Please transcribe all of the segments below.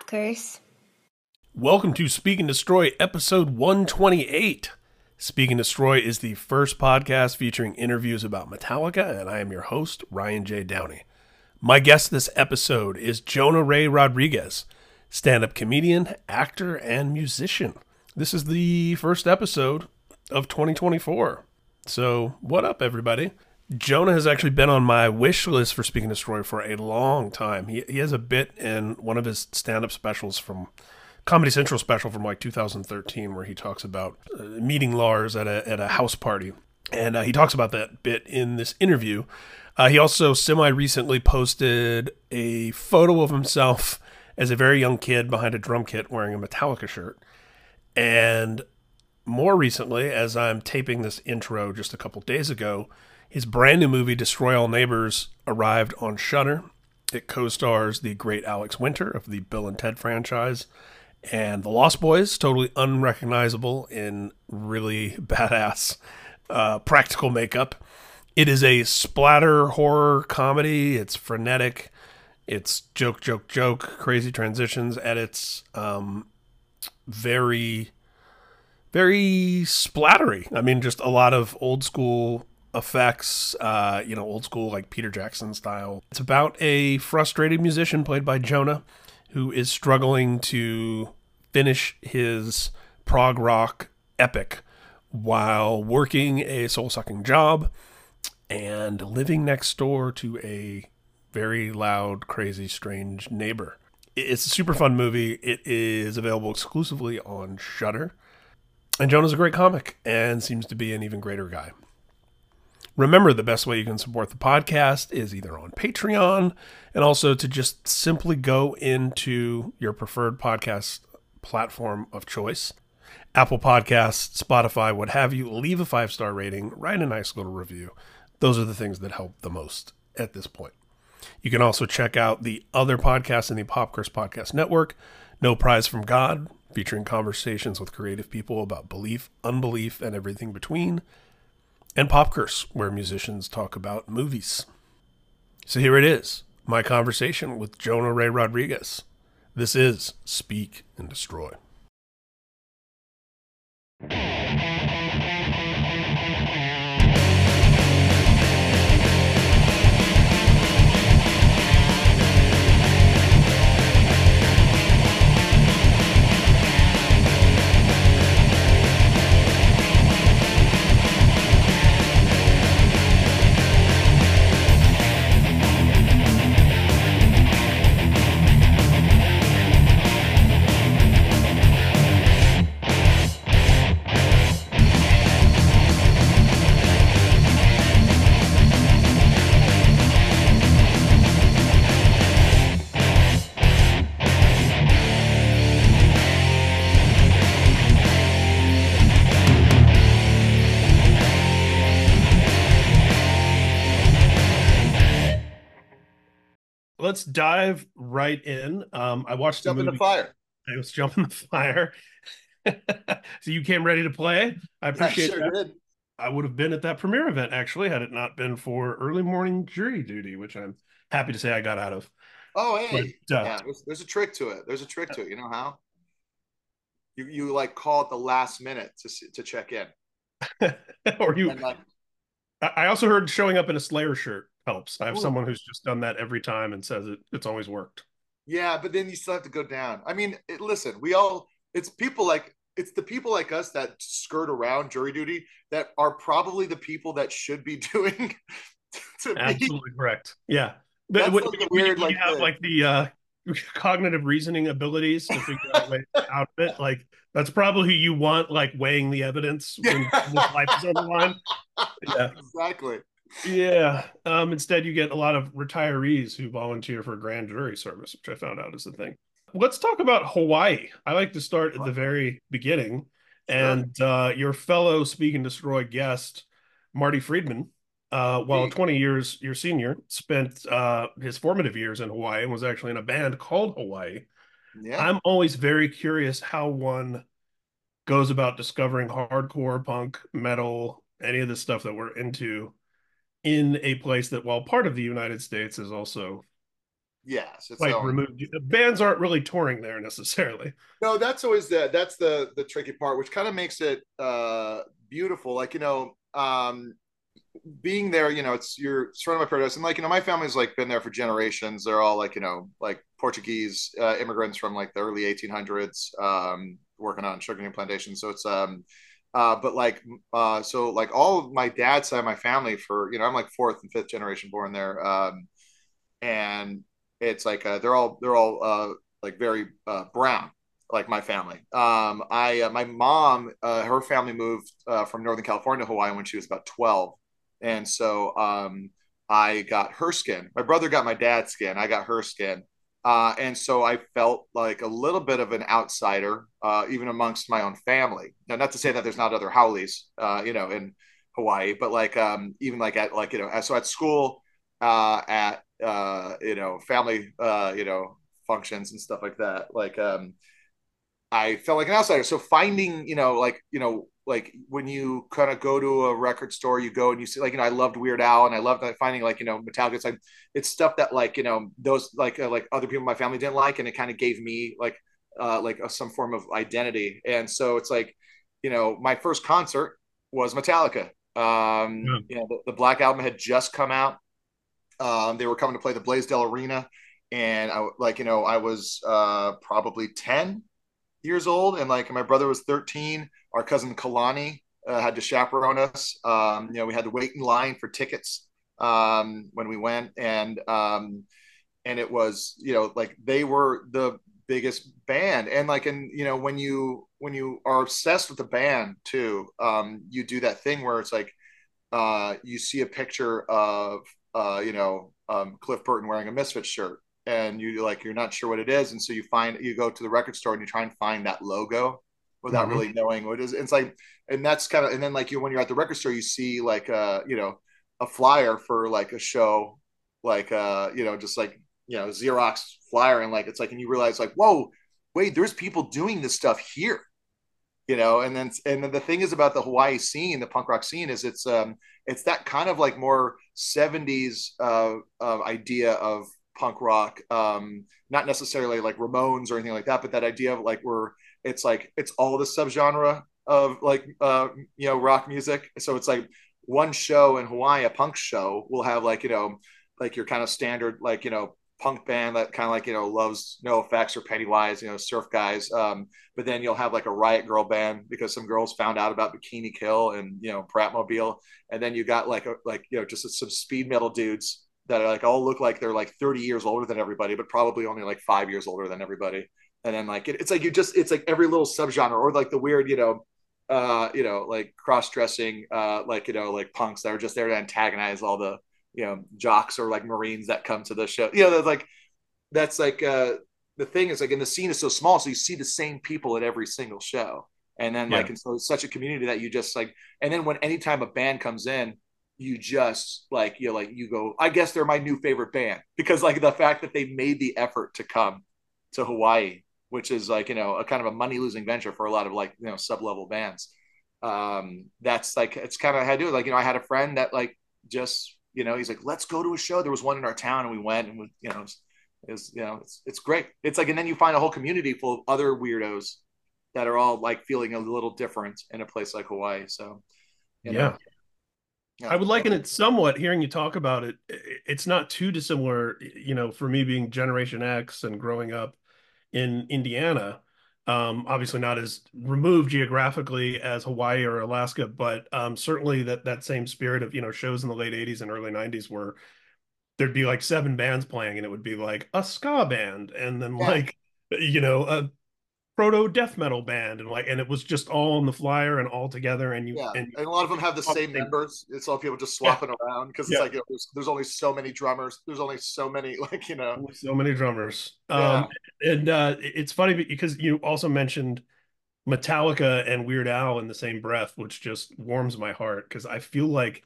Curse. Welcome to Speak and Destroy, episode 128. Speak and Destroy is the first podcast featuring interviews about Metallica, and I am your host, Ryan J. Downey. My guest this episode is Jonah Ray Rodriguez, stand-up comedian, actor, and musician. This is the first episode of 2024. So, what up, everybody? Jonah has actually been on my wish list for Speak and Destroy for a long time. He has a bit in one of his stand-up specials from Comedy Central special from like 2013 where he talks about meeting Lars at a house party. And he talks about that bit in this interview. He also semi-recently posted a photo of himself as a very young kid behind a drum kit wearing a Metallica shirt. And more recently, as I'm taping this intro just a couple days ago, his brand new movie, Destroy All Neighbors, arrived on Shudder. It co-stars the great Alex Winter of the Bill and Ted franchise and the Lost Boys, totally unrecognizable in really badass practical makeup. It is a splatter horror comedy. It's frenetic. It's joke, crazy transitions, edits, very, very splattery. I mean, just a lot of old school effects, old school like Peter Jackson style. It's about a frustrated musician played by Jonah who is struggling to finish his prog rock epic while working a soul-sucking job and living next door to a very loud, crazy, strange neighbor. It's a super fun movie. It is available exclusively on Shudder. And Jonah's a great comic and seems to be an even greater guy. Remember, the best way you can support the podcast is either on Patreon and also to just simply go into your preferred podcast platform of choice. Apple Podcasts, Spotify, what have you. Leave a 5-star rating, write a nice little review. Those are the things that help the most at this point. You can also check out the other podcasts in the Pop Curse Podcast Network. No Prize from God, featuring conversations with creative people about belief, unbelief, and everything between. And Pop Curse, where musicians talk about movies. So here it is, my conversation with Jonah Ray Rodriguez. This is Speak and Destroy. Let's dive right in. I watched the movie. Jump in the fire. I was jumping the fire. So you came ready to play. I appreciate sure that. Did. I would have been at that premiere event, actually, had it not been for early morning jury duty, which I'm happy to say I got out of. Oh, hey. But, yeah, there's a trick to it. There's a trick to it. You know how? You like call it the last minute to check in. Or you. And like, I also heard showing up in a Slayer shirt helps. I have Ooh. someone who's just done that every time and says it's always worked. Yeah, but then you still have to go down. I mean, listen, it's the people like us that skirt around jury duty that are probably the people that should be doing Absolutely correct. Yeah. That's But like weird, you have like the cognitive reasoning abilities to figure out ways out of it. Like that's probably who you want, like weighing the evidence when life is on the line. Yeah, exactly. Yeah. Instead, you get a lot of retirees who volunteer for grand jury service, which I found out is the thing. Let's talk about Hawaii. I like to start at the very beginning. And your fellow Speak and Destroy guest, Marty Friedman, while 20 years your senior, spent his formative years in Hawaii and was actually in a band called Hawaii. Yeah. I'm always very curious how one goes about discovering hardcore, punk, metal, any of the stuff that we're into in a place that, while part of the United States, is also Yes, it's Like own. removed. Bands aren't really touring there necessarily. No, that's always the tricky part, which kind of makes it beautiful. Like, being there, it's you're surrounded by paradise, and like my family's like been there for generations. They're all like like Portuguese immigrants from like the early 1800s, working on sugarcane plantations. So it's but like so like all of my dad's side of my family, for I'm like fourth and fifth generation born there, and it's like they're all like very brown, like my family. I My mom, her family moved from Northern California to Hawaii when she was about 12, and so I got her skin. My brother got my dad's skin. I got her skin. And so I felt like a little bit of an outsider, even amongst my own family. Now, not to say that there's not other Howleys, in Hawaii, but like even like at like so at school, at family, functions and stuff like that. Like I felt like an outsider. So finding, like when you kind of go to a record store, you go and you see, like, I loved Weird Al, and I loved finding, like, Metallica. It's like, it's stuff that, like, those, like other people in my family didn't like. And it kind of gave me some form of identity. And so it's like, my first concert was Metallica. Yeah. The Black Album had just come out. They were coming to play the Blaisdell Arena. And I was probably 10 years old, and like my brother was 13. Our cousin Kalani had to chaperone us. We had to wait in line for tickets when we went, and it was like they were the biggest band, and like when you are obsessed with the band too, you do that thing where it's like you see a picture of Cliff Burton wearing a Misfits shirt, and you're not sure what it is, and so you go to the record store and you try and find that logo without Hmm. really knowing what it is. It's like, and that's kind of, and then like when you're at the record store, you see like a flyer for like a show, like just like Xerox flyer, and like it's like, and you realize like, whoa, wait, there's people doing this stuff here. And then the thing is about the Hawaii scene, the punk rock scene, is it's that kind of like more 70s idea of punk rock, not necessarily like Ramones or anything like that, but that idea of like where it's like it's all the subgenre of like rock music. So it's like one show in Hawaii, a punk show, will have like like your kind of standard like punk band that kind of like loves NoFX or Pennywise, surf guys. But then you'll have like a Riot Girl band because some girls found out about Bikini Kill and Pratmobile, and then you got like just some speed metal dudes that are like all look like they're like 30 years older than everybody, but probably only like 5 years older than everybody. And then like it's like it's like every little subgenre, or like the weird like cross-dressing like punks that are just there to antagonize all the jocks or like Marines that come to the show. That's like the thing is like, and the scene is so small, so you see the same people at every single show. And then Yeah. like, and so it's such a community that you just like, and then when anytime a band comes in, you just like you go, I guess they're my new favorite band, because like the fact that they made the effort to come to Hawaii, which is like a kind of a money losing venture for a lot of like sub level bands. That's like, it's kind of how I do it. Like I had a friend that like just he's like, let's go to a show. There was one in our town, and we went, and it's great. It's like, and then you find a whole community full of other weirdos that are all like feeling a little different in a place like Hawaii. So, you know, Yeah. I yeah, would liken it somewhat, hearing you talk about it. It's not too dissimilar, for me being Generation X and growing up in Indiana. Obviously not as removed geographically as Hawaii or Alaska, but certainly that same spirit of, shows in the late 80s and early 90s where there'd be like seven bands playing, and it would be like a ska band and then yeah, like, a proto death metal band, and it was just all on the flyer and all together, and you yeah. and And a lot of them have the you same members. It's all people just yeah, swapping around because it's yeah. like there's only so many drummers. There's only so many So many drummers. yeah, And it's funny because you also mentioned Metallica and Weird Al in the same breath, which just warms my heart because I feel like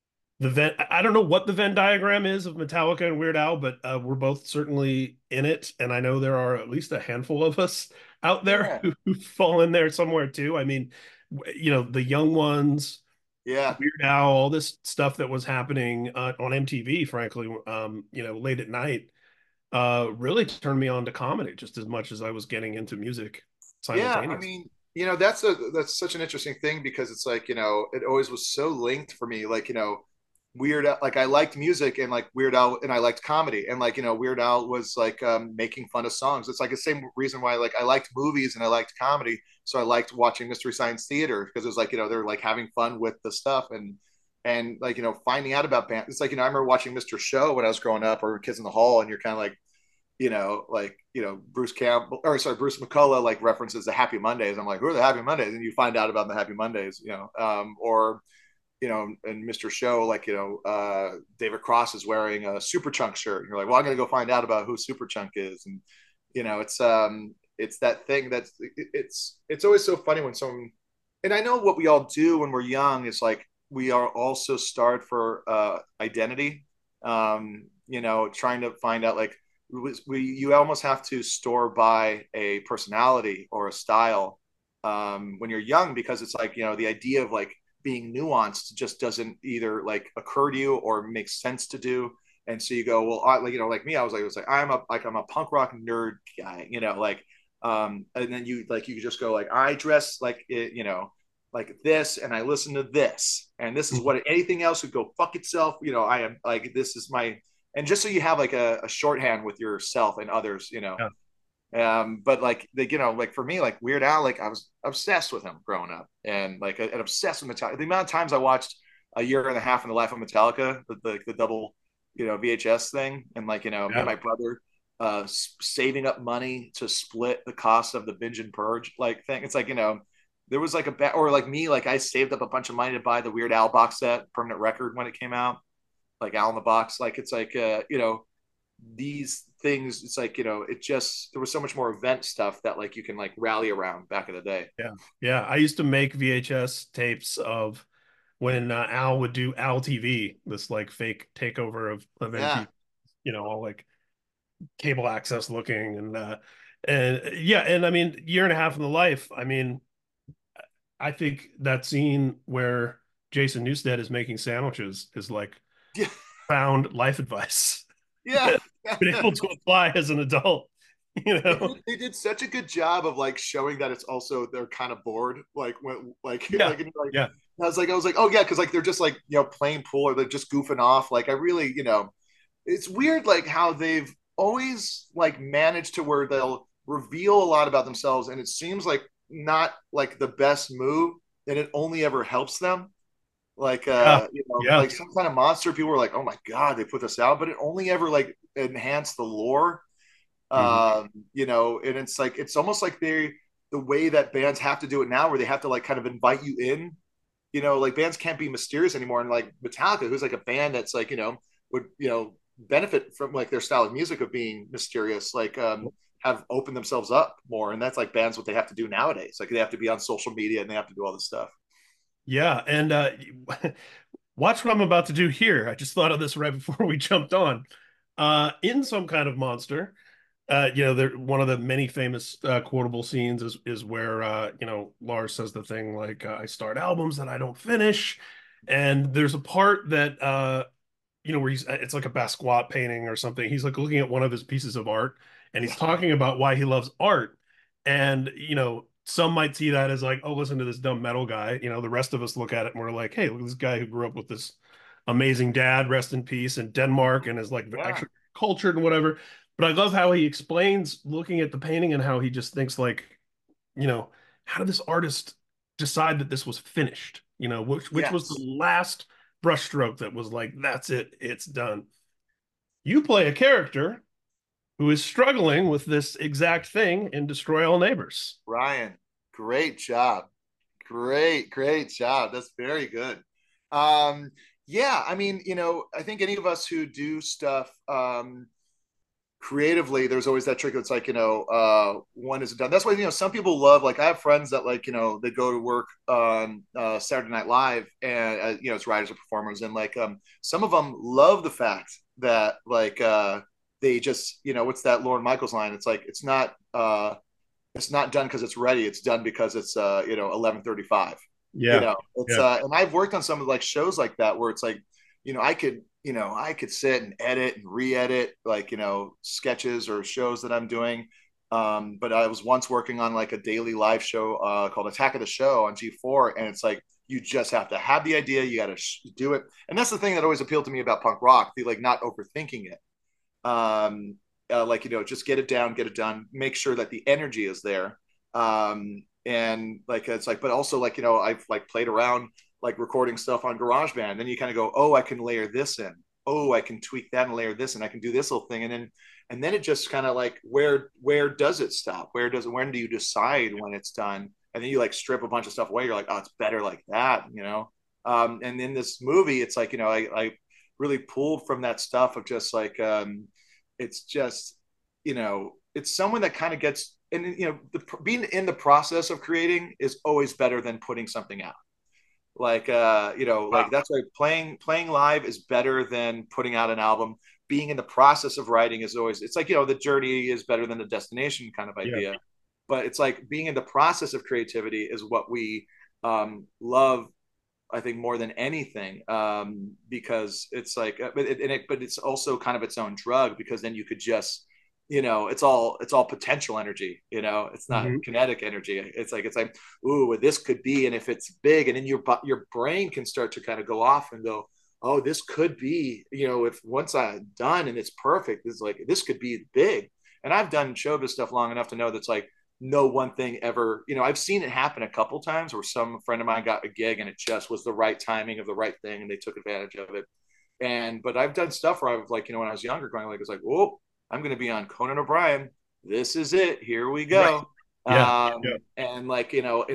I don't know what the Venn diagram is of Metallica and Weird Al, but we're both certainly in it. And I know there are at least a handful of us out there yeah, who fall in there somewhere too. I mean, the young ones, yeah, Weird Al, all this stuff that was happening on MTV, frankly, late at night. really turned me on to comedy just as much as I was getting into music Yeah, I simultaneously. mean, that's such an interesting thing because it's like, it always was so linked for me. Like, Weird Al, like I liked music and like Weird Al, and I liked comedy, and like, Weird Al was like making fun of songs. It's like the same reason why like I liked movies and I liked comedy. So I liked watching Mystery Science Theater because it was like, they're like having fun with the stuff, and like, finding out about bands. It's like, I remember watching Mr. Show when I was growing up, or Kids in the Hall, and you're kind of like, Bruce Campbell, or sorry, Bruce McCullough, like references the Happy Mondays. I'm like, who are the Happy Mondays? And you find out about the Happy Mondays, or and Mr. Show, like, David Cross is wearing a Super Chunk shirt. And you're like, well, I'm going to go find out about who Super Chunk is. And, it's that thing it's always so funny when someone, and I know what we all do when we're young is like, we are also starved for identity, trying to find out like, you almost have to store by a personality or a style when you're young, because it's like, the idea of like being nuanced just doesn't either like occur to you or make sense to do. And so you go, well, like me, I was like, I'm a punk rock nerd guy, and then you just go like, I dress like it, like this, and I listen to this, and this is what anything else would go fuck itself. I am like, this is my, and just so you have like a shorthand with yourself and others. Yeah. But like like for me, like Weird Al, like I was obsessed with him growing up, and like and obsessed with Metallica. The amount of times I watched A Year and a Half in the Life of Metallica, the double VHS thing, and like me and Yeah. my brother saving up money to split the cost of the Binge and Purge like thing. It's like, there was like or like me, like I saved up a bunch of money to buy the Weird Al box set, permanent record, when it came out, like Al in the Box. Like it's like these things, it's like, it just, there was so much more event stuff that like you can like rally around back in the day. Yeah. Yeah. I used to make VHS tapes of when Al would do Al TV, this like fake takeover of Yeah. MTV, all like cable access looking, and yeah, and I mean, Year and a Half in the Life. I mean, I think that scene where Jason Newsted is making sandwiches is like Yeah. found life advice Yeah. that I've been able to apply as an adult, you they know? did, they did such a good job of like showing that it's also, they're kind of bored, like when like Yeah. and like Yeah. I was like, oh yeah, because like they're just like, playing pool, or they're just goofing off. Like I really, it's weird like how they've always like managed to where they'll reveal a lot about themselves, and it seems like not like the best move, and it only ever helps them. Like Yeah. Yeah. like some kind of monster, people were like, oh my god, they put this out, but it only ever like enhanced the lore. Mhm. And it's like, it's almost like the way that bands have to do it now, where they have to like kind of invite you in. Like bands can't be mysterious anymore, and like Metallica, who's like a band that's like, would benefit from like their style of music of being mysterious, like have opened themselves up more, and that's like bands what they have to do nowadays. Like they have to be on social media and they have to do all this stuff. Yeah. And watch what I'm about to do here. I just thought of this right before we jumped on. In Some Kind of Monster, one of the many famous quotable scenes is where Lars says the thing like, I start albums that I don't finish. And there's a part that where it's like a Basquiat painting or something. He's like looking at one of his pieces of art, and he's Yeah. talking about why he loves art. And some might see that as like, oh, listen to this dumb metal guy. The rest of us look at it and we're like, hey, look at this guy who grew up with this amazing dad, rest in peace, in Denmark, and is like Yeah. actually cultured and whatever. But I love how he explains looking at the painting and how he just thinks like, you know, how did this artist decide that this was finished? Which was the Yes. last brushstroke that was like, that's it, it's done. You play a character who is struggling with this exact thing in Destroy All Neighbors. Ryan, great job. Great job. That's very good. Um, yeah, I mean, I think any of us who do stuff creatively, there's always that trick that's like, one is done. That's why, some people love, like, I have friends that, like, they go to work on Saturday Night Live, and, it's writers or performers. And, like, some of them love the fact that, like, they just, what's that Lorne Michaels line? It's like, it's not done because it's ready. It's done because it's 11:35. Yeah, It's yeah, and I've worked on some of like shows like that where it's like, I could, you know, I could sit and edit and re-edit like, you know, sketches or shows that I'm doing. But I was once working on like a daily live show called Attack of the Show on G4, and it's like you just have to have the idea, you got to do it, and that's the thing that always appealed to me about punk rock, the like not overthinking it. Like, you know, just get it down, get it done, make sure that the energy is there. And like it's like, but also like, you know, I've like played around like recording stuff on GarageBand. Then you kind of go, oh, I can layer this in. Oh, I can tweak that and layer this, and I can do this little thing. And then it just kind of like, where does it stop? When do you decide when it's done? And then you like strip a bunch of stuff away. You're like, oh, it's better like that, you know? And in this movie, it's like, you know, I really pulled from that stuff of just like, it's just, you know, it's someone that kind of gets, and you know, being in the process of creating is always better than putting something out. Like, you know, Wow. like that's why playing live is better than putting out an album. Being in the process of writing is always, it's like, you know, the journey is better than the destination kind of Yeah. idea. But it's like being in the process of creativity is what we love, I think, more than anything, because it's like, but it's also kind of its own drug, because then you could just, you know, it's all potential energy. You know, it's not Hmm. kinetic energy. It's like, ooh, this could be, and if it's big, and then your brain can start to kind of go off and go, oh, this could be, you know, if once I'm done and it's perfect, it's like this could be big. And I've done showbiz stuff long enough to know that's like no one thing ever, you know, I've seen it happen a couple times where some friend of mine got a gig and it just was the right timing of the right thing and they took advantage of it. And but I've done stuff where I was like, you know, when I was younger, going like, it's like, whoa, I'm going to be on Conan O'Brien. This is it. Here we Right. go. Yeah. Yeah. And like, you know,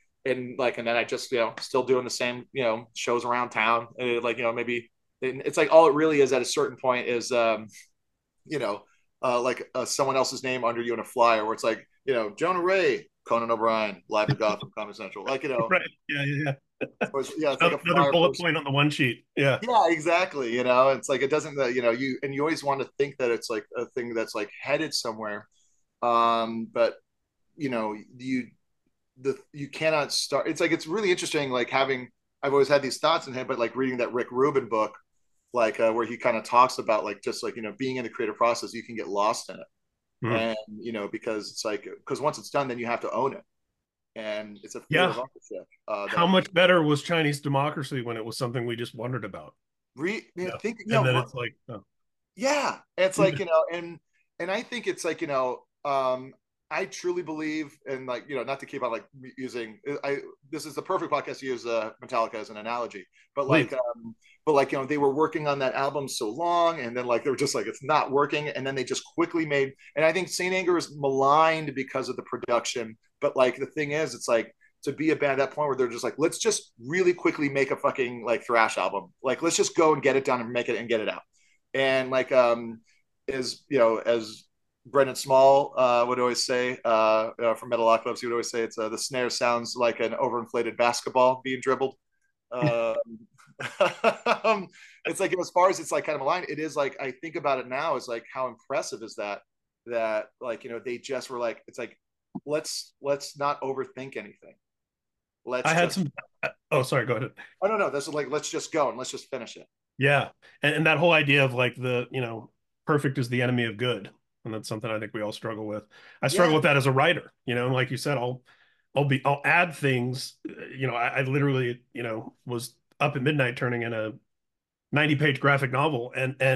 and then I just, you know, still doing the same, you know, shows around town. Like, you know, maybe it's like all it really is at a certain point is, you know, like someone else's name under you in a flyer where it's like, you know, Jonah Ray, Conan O'Brien, live at Gotham, Comedy Central. Like, you know, Right. Yeah. Yeah. Yeah. yeah, it's like a Another flyer bullet post. point on the one sheet. Yeah. Yeah, exactly. You know, it's like it doesn't, you know, you always want to think that it's like a thing that's like headed somewhere. But you know, you cannot start. It's like it's really interesting. Like having, I've always had these thoughts in head, but like reading that Rick Rubin book, like where he kind of talks about like just like, you know, being in the creative process, you can get lost in it. Mm. And you know, because it's like, because once it's done, then you have to own it, and it's a fear Yeah. of ownership How that much better was Chinese democracy when it was something we just wondered about? you know, Yeah. think, you And then know, it's like, oh. yeah, it's Yeah. like, you know, and I think it's like, you know, I truly believe, and like, you know, not to keep on like using, I this is the perfect podcast to use Metallica as an analogy, but like, Please. you know, they were working on that album so long, and then like they were just like it's not working, and then they just quickly made, and I think Saint Anger is maligned because of the production, but like the thing is, it's like to be a band at that point where they're just like, let's just really quickly make a fucking like thrash album, like let's just go and get it done and make it and get it out, and like as you know, as Brendan Small would always say from Metalocalypse, he would always say it's the snare sounds like an overinflated basketball being dribbled. Uh, it's like as far as it's like kind of a line, it is like I think about it now is like how impressive is that, that like, you know, they just were like, it's like let's not overthink anything. I Let's had just, some. Oh, sorry. Go ahead. oh no no, this is like let's just go and let's just finish it. Yeah. And that whole idea of like perfect is the enemy of good. And that's something I think we all struggle with. I struggle Yeah. with that as a writer, and like you said, I'll add things. I literally, was up at midnight turning in a 90-page graphic novel,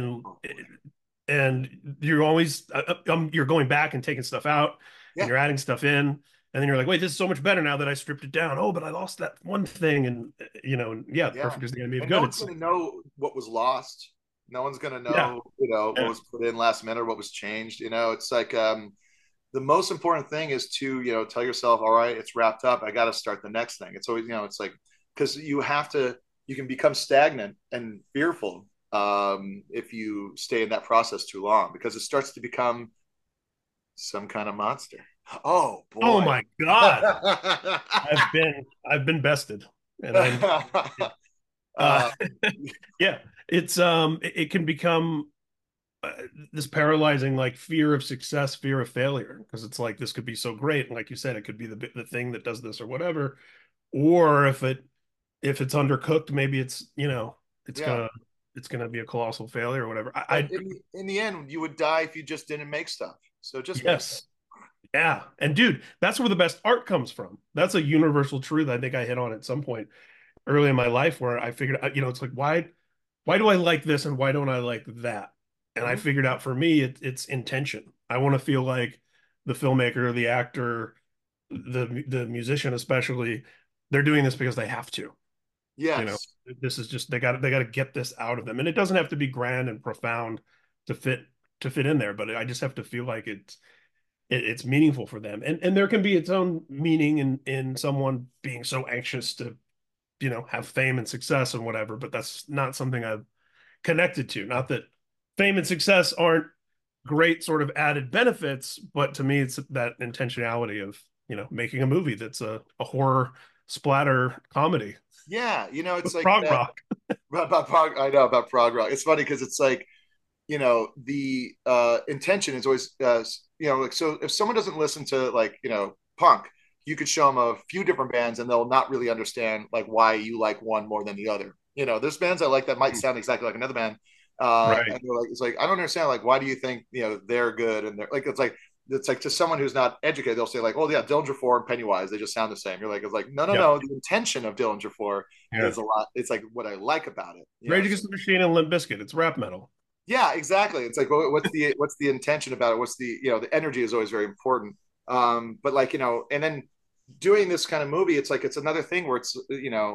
and you're always you're going back and taking stuff out and Yeah. you're adding stuff in, and then you're like, wait, this is so much better now that I stripped it down. Oh, but I lost that one thing, and yeah, Yeah. perfect is the enemy of And no good. one's It's going to know what was lost. No one's going to yeah, know, you know, what yeah. was put in last minute or what was changed. You know, it's like the most important thing is to, you know, tell yourself, all right, it's wrapped up. I got to start the next thing. It's always, you know, it's like, because you can become stagnant and fearful if you stay in that process too long, because it starts to become some kind of monster. Oh Oh boy. my God, I've been bested, and I'm uh, uh, yeah. It can become uh, this paralyzing like fear of success, fear of failure, because it's like this could be so great, and like you said, it could be the thing that does this or whatever. Or if it's undercooked, maybe it's yeah. gonna. it's going to be a colossal failure or whatever. But in the end, you would die if you just didn't make stuff. So just make stuff. Yes. Yeah. And dude, that's where the best art comes from. That's a universal truth I think I hit on at some point early in my life where I figured out, it's like, why do I like this and why don't I like that? And I Mhm. figured out for me, it's intention. I want to feel like the filmmaker, the actor, the musician, especially, they're doing this because they have to. You know, Yes. this is just they got to get this out of them, and it doesn't have to be grand and profound to fit in there, but I just have to feel like it's meaningful for them, and there can be its own meaning in someone being so anxious to have fame and success and whatever, but that's not something I've connected to. Not that fame and success aren't great sort of added benefits, but to me, it's that intentionality of making a movie that's a horror splatter comedy Yeah. It's with like prog that rock. about prog. I know about prog rock. It's funny because it's like, the intention is always, like, so if someone doesn't listen to, like, punk, you could show them a few different bands and they'll not really understand like why you like one more than the other. There's bands I like that might sound exactly like another band. Right. And they're like, it's like, I don't understand. Like, why do you think, they're good? And they're like, it's like to someone who's not educated, they'll say like, oh yeah, Dillinger 4 and Pennywise, they just sound the same. You're like, it's like, no, no, Yep. no. The intention of Dillinger 4 Yeah. is a lot. It's like what I like about it. Rage So Against the Machine and Limp Bizkit. It's rap metal. yeah, exactly. It's like, what's the intention about it? What's the energy is always very important. But like, and then doing this kind of movie, it's like it's another thing where it's,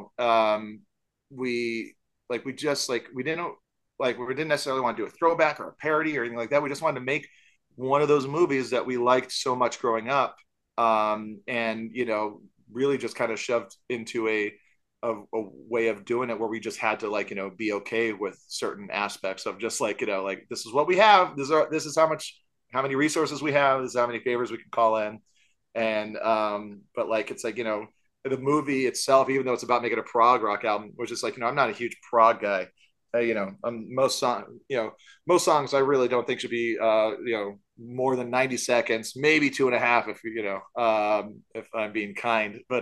we like we just like we didn't necessarily want to do a throwback or a parody or anything like that. We just wanted to make one of those movies that we liked so much growing up, and really just kind of shoved into a way of doing it where we just had to, like, be okay with certain aspects of just like, like, this is what we have, this is how many resources we have, this is how many favors we can call in. And but like, it's like, the movie itself, even though it's about making a prog rock album, which is like, I'm not a huge prog guy. Most songs I really don't think should be more than 90 seconds, maybe 2.5 if I'm being kind. But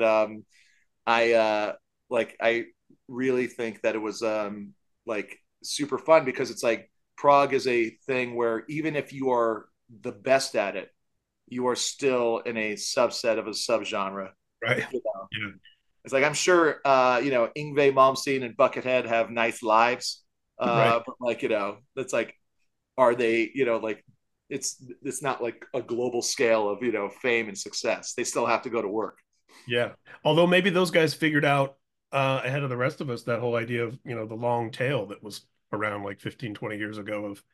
I really think that it was like super fun because it's like prog is a thing where even if you are the best at it, you are still in a subset of a subgenre. Right. You know? Yeah. It's like, I'm sure Yngwie Malmsteen and Buckethead have nice lives, Right. but like, it's like, are they, like, it's not like a global scale of fame and success. They still have to go to work. Yeah. Although maybe those guys figured out ahead of the rest of us that whole idea of, the long tail that was around like 15, 20 years ago of,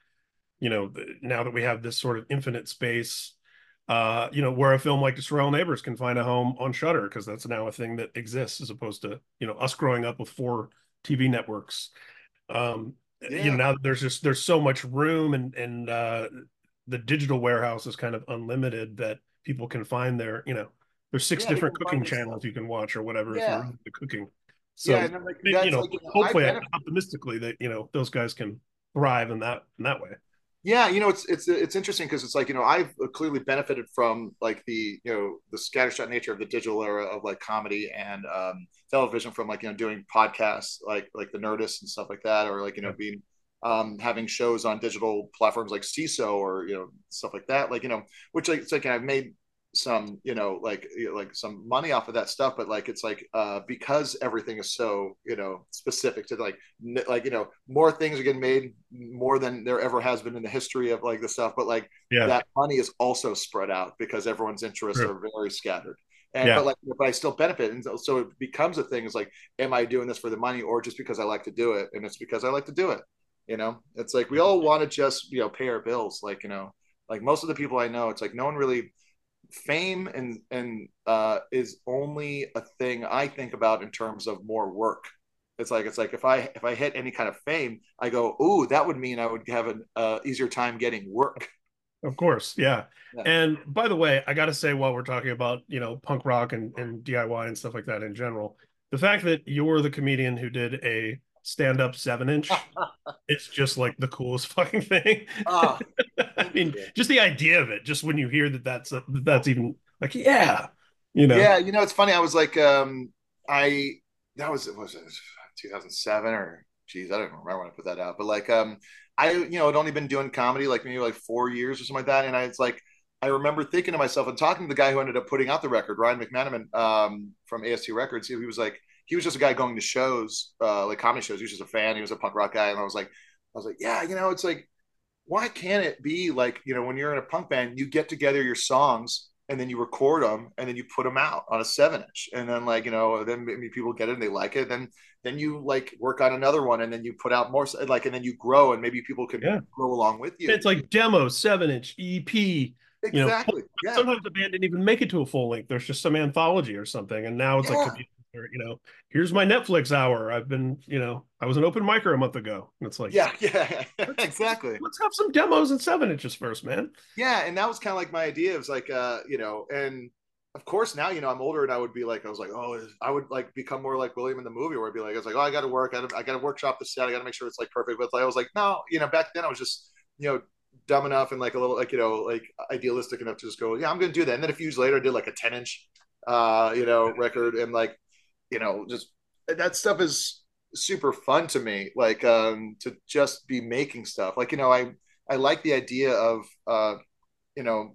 now that we have this sort of infinite space, where a film like Destroy All Neighbors can find a home on Shudder because that's now a thing that exists as opposed to, us growing up with 4 TV networks. Um, Yeah. now that there's so much room and the digital warehouse is kind of unlimited that people can find there's 6 Yeah, they different can find cooking this stuff. channels you can watch or whatever if you're Yeah. into cooking. Yeah. So, And then, like, that's like, I hopefully, benefit. optimistically, that those guys can thrive in that way. Yeah, it's interesting because it's like, I've clearly benefited from like the scattershot nature of the digital era of like comedy and television, from like doing podcasts like the Nerdist and stuff like that, or like Yeah. being having shows on digital platforms like CISO or stuff like that, like which, like, it's like I've made some like some money off of that stuff, but like it's like because everything is so specific to like more things are getting made more than there ever has been in the history of like the stuff, but like Yeah. that money is also spread out because everyone's interests True. are very scattered. And Yeah. but I still benefit, and so it becomes a thing. It's like, am I doing this for the money or just because I like to do it? And it's because I like to do it. It's like we all want to just pay our bills, like like most of the people I know, it's like no one really, fame and is only a thing I think about in terms of more work. It's like if I hit any kind of fame, I go, ooh, that would mean I would have an easier time getting work. Of course, yeah. Yeah. And by the way, I got to say, while we're talking about, punk rock and DIY and stuff like that in general, the fact that you're the comedian who did a stand-up 7-inch, it's just like the coolest fucking thing. Ah, I thank mean, you. just the idea of it, just when you hear that's even like, yeah, you know, Yeah, it's funny. I was like, I that was it 2007 or geez, I don't remember when I put that out, but like, I, had only been doing comedy like maybe like 4 years or something like that. And it's like, I remember thinking to myself and talking to the guy who ended up putting out the record, Ryan McManaman, from AST Records. He was like, he was just a guy going to shows, like comedy shows. He was just a fan. He was a punk rock guy. And I was like, yeah, it's like, why can't it be like, when you're in a punk band, you get together your songs and then you record them and then you put them out on a 7 inch, and then like, then maybe people get it and they like it. Then you like work on another one and then you put out more, like, and then you grow and maybe people can Yeah. grow along with you. It's like demo, 7 inch, EP. You know, Exactly. Yeah. sometimes the band didn't even make it to a full length. There's just some anthology or something. And now it's like Yeah. computer, here's my Netflix hour. I've been, I was an open micer a month ago. And it's like, Yeah. Yeah. Exactly. let's have some demos and 7 inches first, man. Yeah. And that was kind of like my idea. It was like, and of course now, I'm older and I would be like, I was like, oh, I would like become more like William in the movie where I'd be like, I was like, oh, I got to work. I got to workshop the set. I got to make sure it's like perfect. But like, I was like, no, back then I was just, dumb enough and like a little like, like idealistic enough to just go, yeah, I'm going to do that. And then a few years later, I did like a 10 inch, record. And like, just that stuff is super fun to me. Like, to just be making stuff like, I like the idea of, you know,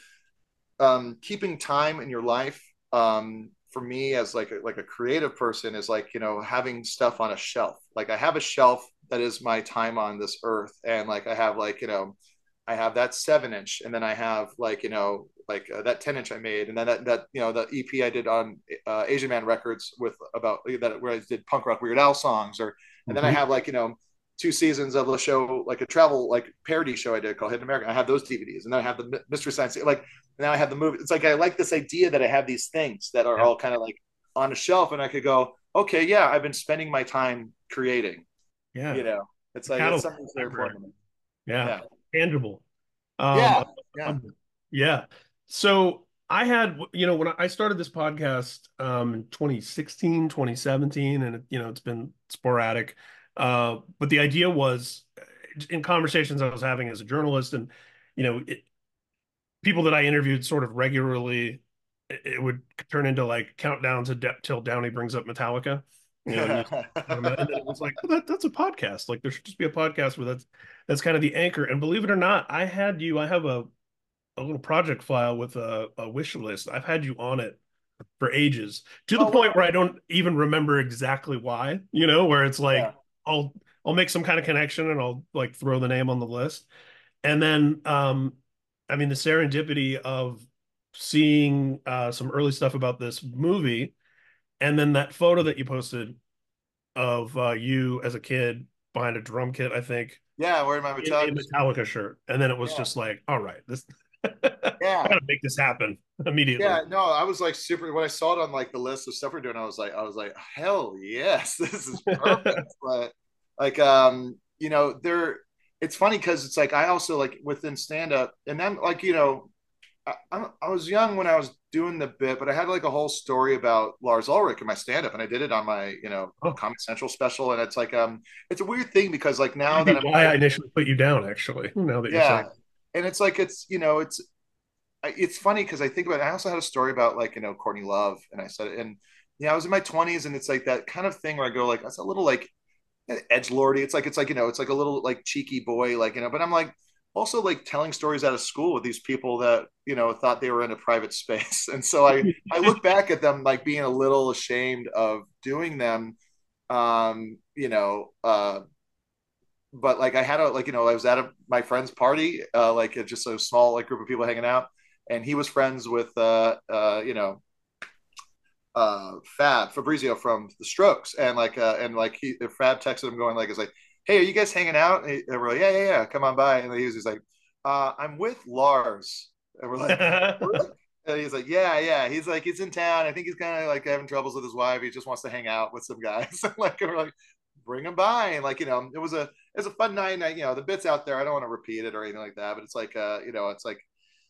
keeping time in your life. For me as like a creative person is like, having stuff on a shelf. Like I have a shelf that is my time on this earth. And like, I have like, I have that 7 inch, and then I have like, like that 10 inch I made. And then that, the EP I did on Asian Man Records with about that, where I did punk rock Weird Al songs, or, and then I have like, 2 seasons of a show, like a travel, like parody show I did called Hidden America. I have those DVDs, and then I have the Mystery Science, like now I have the movie. It's like, I like this idea that I have these things that are all kind of like on a shelf, and I could go, okay, yeah, I've been spending my time creating, Yeah. it's like, it's Catalog. something that's very important to me. Yeah. Yeah. Tangible. Yeah. Yeah. Yeah. So I had, when I started this podcast in 2016, 2017, and it's been sporadic. But the idea was in conversations I was having as a journalist, and you know, it, people that I interviewed sort of regularly, it would turn into like countdown to till Downey brings up Metallica. And, and then it was like, oh, that's a podcast. Like there should just be a podcast where that's kind of the anchor. And believe it or not, I have a little project file with a wish list. I've had you on it for ages, to the Oh, point wow. where I don't even remember exactly why, where it's like Yeah. I'll make some kind of connection and I'll like throw the name on the list. And then I mean the serendipity of seeing some early stuff about this movie, and then that photo that you posted of you as a kid behind a drum kit, I think, Yeah. Wearing my in a Metallica. Metallica shirt. And then it was Yeah. just like, all right, this I Yeah. gotta make this happen immediately. Yeah, no, I was like super when I saw it on like the list of stuff we're doing, I was like, hell yes, this is perfect. But like, there, it's funny because it's like I also like within stand up, and then like, I was young when I was doing the bit, but I had like a whole story about Lars Ulrich in my stand up, and I did it on my, Oh, Comedy Central special. And it's like, it's a weird thing because like now that'd that be I'm why kind I of, initially put you down, actually, now that you're saying. yeah. And it's like, it's funny because I think about it. I also had a story about like, Courtney Love, and I said, and yeah, I was in my 20s, and it's like that kind of thing where I go like, that's a little like edge lordy. It's like it's like a little like cheeky boy, like, but I'm like also like telling stories out of school with these people that, thought they were in a private space. And so I look back at them like being a little ashamed of doing them. Um, you know, uh, but like I had a like, I was at my friend's party, like just a small like group of people hanging out, and he was friends with Fab Fabrizio from the Strokes, and like Fab texted him going like, "Is like, hey, are you guys hanging out?" And we're like, "Yeah, come on by." And he was just like, "I'm with Lars," and we're like, "Really?" And he's like, "Yeah." He's like, he's in town. I think he's kind of like having troubles with his wife. He just wants to hang out with some guys. Like, we're like, bring him by. And like, it was a fun night. And the bits out there. I don't want to repeat it or anything like that, but it's like, it's like,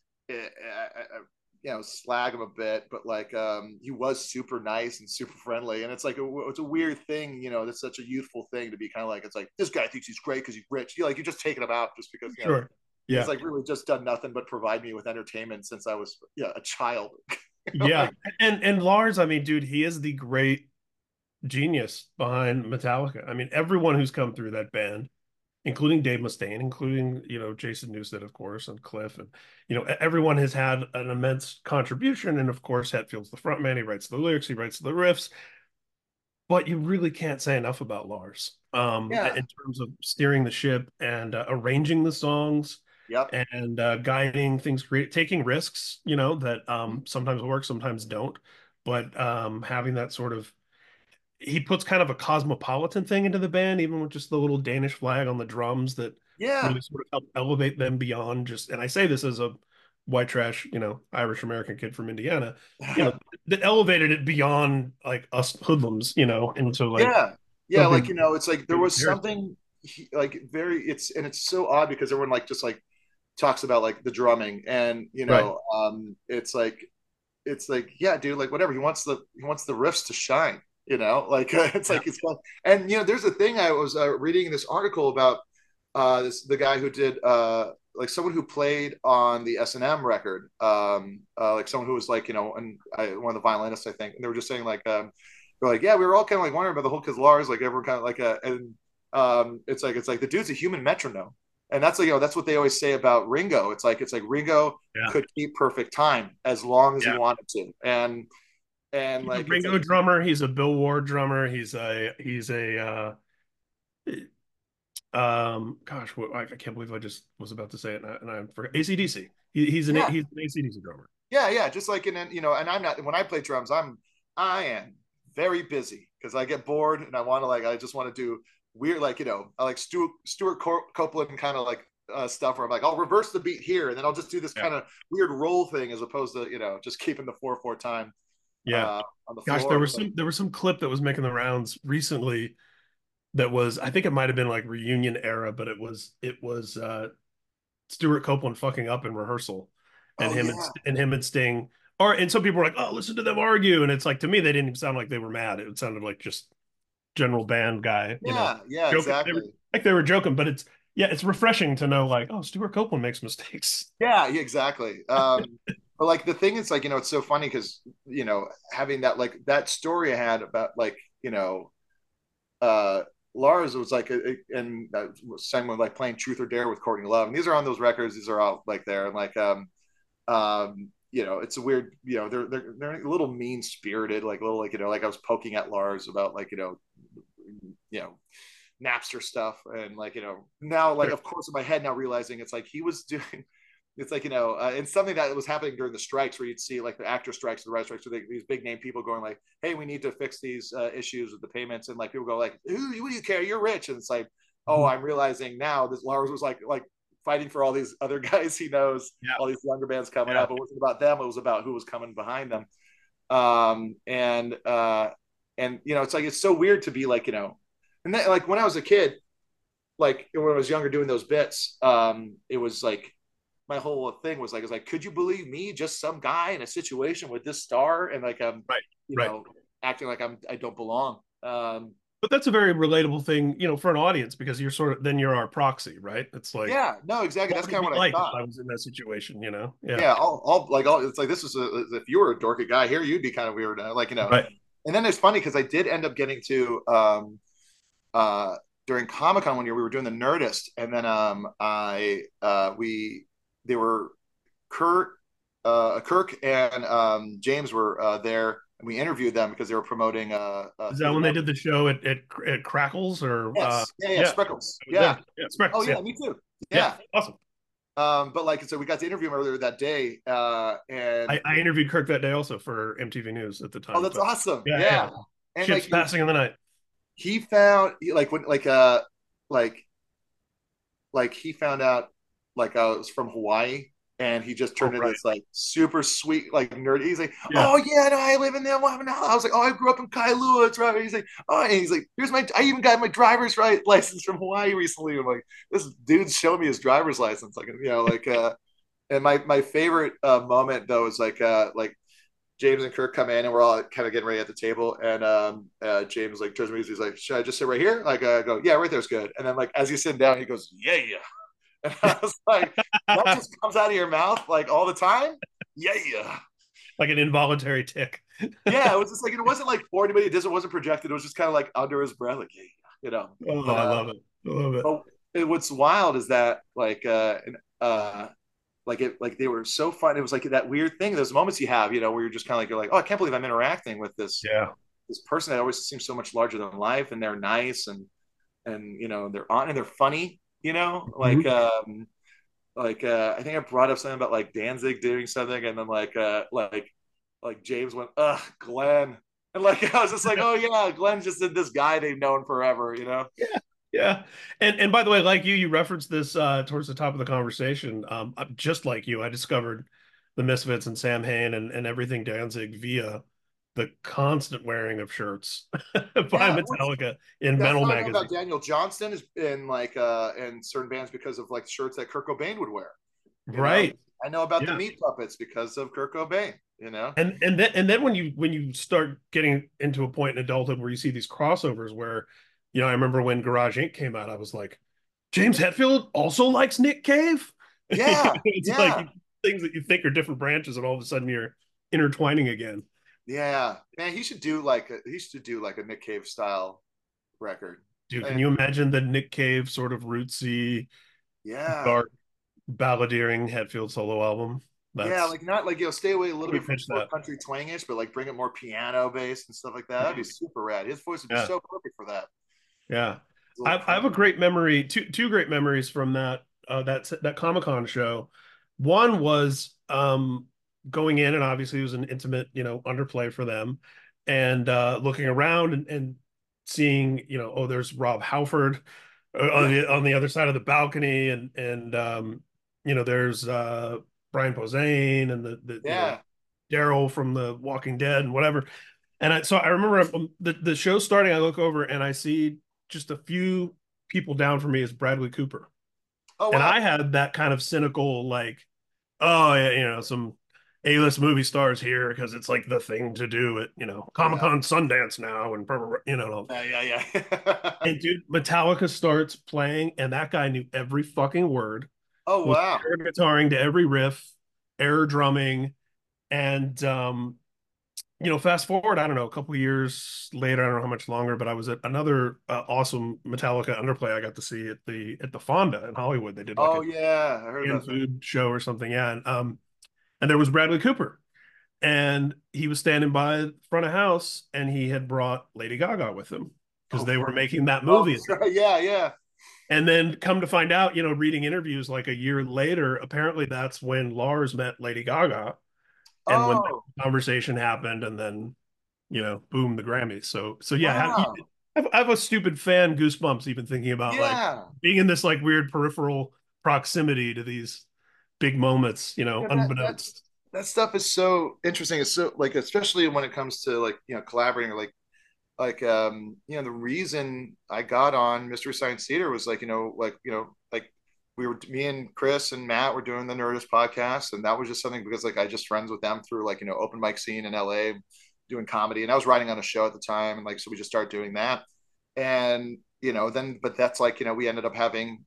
slag him a bit, but like, he was super nice and super friendly. And it's like, it's a weird thing, that's such a youthful thing to be kind of like, it's like, this guy thinks he's great because he's rich. You're just taking him out just because, Sure. he's Yeah. like really just done nothing but provide me with entertainment since I was, a child. Yeah. Like, And Lars, I mean, dude, he is the great genius behind Metallica. I mean, everyone who's come through that band, including Dave Mustaine, including, Jason Newsted, of course, and Cliff, and everyone has had an immense contribution. And of course, Hetfield's the front man. He writes the lyrics, he writes the riffs, but you really can't say enough about Lars, Yeah. in terms of steering the ship and arranging the songs Yep. and guiding things, taking risks, that sometimes work, sometimes don't. But having that sort of, he puts kind of a cosmopolitan thing into the band, even with just the little Danish flag on the drums that Yeah. really sort of help elevate them beyond just, and I say this as a white trash, Irish American kid from Indiana, that elevated it beyond like us hoodlums, into like Yeah. Yeah. Like, something it's like there really was serious. something like very, it's so odd because everyone like just like talks about like the drumming and, Right. it's like, yeah, dude, like whatever. He wants the riffs to shine, like it's Yeah. like, it's fun. And, there's a thing I was reading this article about the guy who did like someone who played on the S&M record, like someone who was like, and one of the violinists, I think, and they were just saying like, they're like, yeah, we were all kind of like wondering about the whole because Lars, like everyone kind of like, and it's like the dude's a human metronome, and that's like, that's what they always say about Ringo. It's like Ringo Yeah. could keep perfect time as long as he Yeah. wanted to, and He's a like it's like Ringo drummer. He's a Bill Ward drummer. He's a gosh, I can't believe I just was about to say it, and I forgot. AC/DC. yeah, He's an AC/DC drummer. yeah, just like and I'm not when I play drums, I am very busy because I get bored and I just want to do weird like I like Stuart Copeland kind of like stuff where I'm like I'll reverse the beat here and then I'll just do this Yeah. kind of weird roll thing as opposed to just keeping the 4/4 time Yeah. on the Gosh, floor. there was some clip that was making the rounds recently that was, I think it might have been like reunion era, but it was Stuart Copeland fucking up in rehearsal, and Oh yeah, him and Sting. Or and some people were like, "Oh, listen to them argue," and it's like to me they didn't even sound like they were mad. It sounded like just general band guy, yeah, joking. exactly. They were joking, but it's refreshing to know like, oh, Stuart Copeland makes mistakes. Yeah, exactly. But like the thing is like it's so funny because having that like that story I had about like uh Lars was like and sang with like playing Truth or Dare with Courtney Love, and these are on those records. These are all like there, and like it's a weird, they're a little mean spirited, like a little like like I was poking at Lars about like you know Napster stuff, and like now like Sure. of course in my head now realizing it's like he was doing. It's like and something that was happening during the strikes, where you'd see like the actor strikes, the writer strikes, where these big name people going like, "Hey, we need to fix these issues with the payments," and like people go like, what do you care? You're rich," and it's like, oh, Mhm. I'm realizing now this Lars was like fighting for all these other guys he knows, Yeah. all these younger bands coming Yeah. up. It wasn't about them; it was about who was coming behind them. And it's like it's so weird to be like and then like when I was a kid, like when I was younger doing those bits, it was like my whole thing was like, could you believe me, just some guy in a situation with this star, and like Right. you Right. know, acting like I don't belong. But that's a very relatable thing, for an audience because you're our proxy, right? It's like, Yeah, no, exactly. what That's would it kind be of what I like if thought. I was in that situation? Yeah. Yeah, all it's like this is if you were a dorky guy here, you'd be kind of weird, like Right. And then it's funny because I did end up getting to uh during Comic Con one year we were doing the Nerdist, and then I we they were Kirk and James were there, and we interviewed them because they were promoting Is for that the when they Nerd. did the show at Crackles or Yes, yeah, yeah, Sprinkles, I was yeah. there. Yeah, Oh Spreckles, yeah. yeah, me too. Yeah, Yeah. awesome. But like so we got to interview him earlier that day, and I interviewed Kirk that day also for MTV News at the oh, time. that's So awesome. yeah, yeah. Yeah, and Ships like passing in the night. he found like when like he found out like I was from Hawaii, and he just Oh, turned into right. this like super sweet like nerd. He's like, Yeah. oh yeah, no, I live in there. I was like, oh, I grew up in Kailua. It's right. He's like, oh, and he's like, here's I even got my driver's right license from Hawaii recently. I'm like, this dude's showing me his driver's license, like and my favorite moment though is like James and Kirk come in and we're all kind of getting ready at the table, and James like turns to me, he's like, should I just sit right here? Like I go, yeah, right there's good. And then like as he's sitting down, he goes, yeah. And I was like, that just comes out of your mouth like all the time? Yeah. Like an involuntary tick. Yeah, it was just like it wasn't like for anybody. It wasn't projected. It was just kind of like under his breath, like, hey, you know. Oh, But I love it. I love it. but what's wild is that like they were so fun. It was like that weird thing. Those moments you have, where you're just kind of like you're like, oh, I can't believe I'm interacting with Yeah. this person that always seems so much larger than life, and they're nice and they're on and they're funny. Mhm. I think I brought up something about like Danzig doing something, and then like James went, ugh, Glenn. And like I was just like, oh yeah, Glenn just did this guy they've known forever. Yeah. Yeah. And by the way, like you referenced this towards the top of the conversation. Just like you, I discovered the Misfits and Sam Hain and everything Danzig via the constant wearing of shirts by Yeah, which Metallica in that's Metal how I know about magazine. Daniel Johnston is in certain bands because of like shirts that Kurt Cobain would wear. You know, Right. I know about the Yeah. Meat Puppets because of Kurt Cobain. And then when you start getting into a point in adulthood where you see these crossovers where, I remember when Garage Inc. came out, I was like, James Hetfield also likes Nick Cave. Yeah, It's like yeah, things that you think are different branches, and all of a sudden you're intertwining again. yeah. Man, he should do like a Nick Cave style record. Dude, can And you imagine the Nick Cave sort of rootsy, yeah, dark, balladeering Hetfield solo album? yeah, That's like not like stay away a little we bit from pitched more that. country twangish, but like bring it more piano based and stuff like that. That'd be super rad. His voice would be Yeah, so perfect for that. yeah. His little I have a croon. great memory, two great memories from that Comic-Con show. One was going in, and obviously it was an intimate, underplay for them, and looking around and seeing, oh, there's Rob Halford on Yeah, the other side of the balcony, and there's Brian Posehn and the yeah. Daryl from The Walking Dead and whatever. And so I remember the show starting. I look over and I see just a few people down from me is Bradley Cooper, Oh and wow. I had that kind of cynical like, oh yeah, some A-list movie stars here because it's like the thing to do at Comic Yeah. Con Sundance now and Yeah, yeah. and dude, Metallica starts playing and that guy knew every fucking word, Oh was wow. air guitaring to every riff, air drumming, and fast forward, I don't know, a couple of years later, I don't know how much longer, but I was at another awesome Metallica underplay I got to see at the Fonda in Hollywood. They did like Oh a yeah. I heard canned about that. food show or something, yeah. And there was Bradley Cooper, and he was standing by front of house, and he had brought Lady Gaga with him because Oh they were fuck. making that Oh, movie. that's right. Yeah, yeah. And then come to find out, reading interviews like a year later, apparently that's when Lars met Lady Gaga, and when Oh, that conversation happened, and then boom, the Grammys. So yeah, wow. I have a stupid fan goosebumps even thinking about like Yeah. being in this like weird peripheral proximity to these big moments, Yeah, unbeknownst. that stuff is so interesting. It's so like especially when it comes to like, collaborating or the reason I got on Mystery Science Theater was like, like we were me and Chris and Matt were doing the Nerdist podcast, and that was just something because like I just friends with them through like, open mic scene in LA doing comedy, and I was writing on a show at the time, and like so we just started doing that. And then but that's like, we ended up having,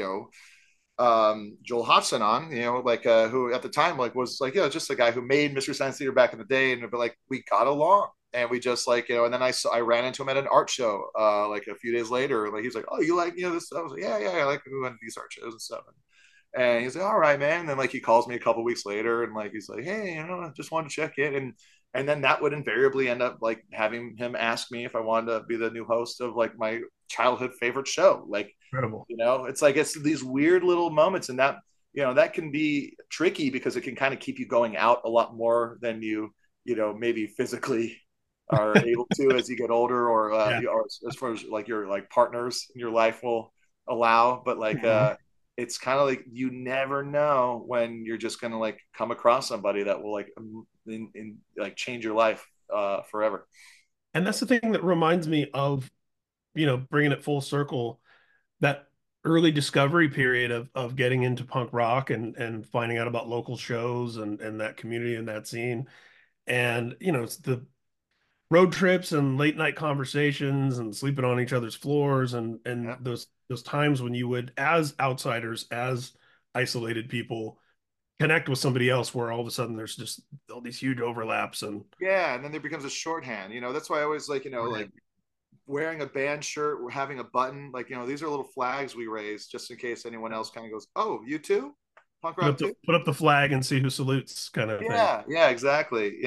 Joel Hodgson on, who at the time like was like, just the guy who made Mystery Science Theater back in the day, and but like we got along, and we just like, and then I ran into him at an art show like a few days later, like he's like, oh, you like this? I was like, yeah, I like going to these art shows and stuff. And he's like, all right, man. And then like he calls me a couple weeks later, and like he's like, hey, I just wanted to check in, and then that would invariably end up like having him ask me if I wanted to be the new host of like my childhood favorite show, like Incredible. it's like it's these weird little moments, and that that can be tricky because it can kind of keep you going out a lot more than maybe physically are able to as you get older, Yeah. or as far as like your like partners in your life will allow. But like Mhm. it's kind of like you never know when you're just gonna like come across somebody that will like like change your life forever. And that's the thing that reminds me of, bringing it full circle, that early discovery period of getting into punk rock and finding out about local shows and that community and that scene. And, it's the road trips and late night conversations and sleeping on each other's floors and Yeah, those times when you would, as outsiders, as isolated people, connect with somebody else where all of a sudden there's just all these huge overlaps and Yeah, and then there becomes a shorthand. That's why I always like, like right. wearing a band shirt or having a button. Like, these are little flags we raise just in case anyone else kind of goes, "Oh, you too, punk rock too." Put up the flag and see who salutes kind of thing. Yeah, yeah, exactly.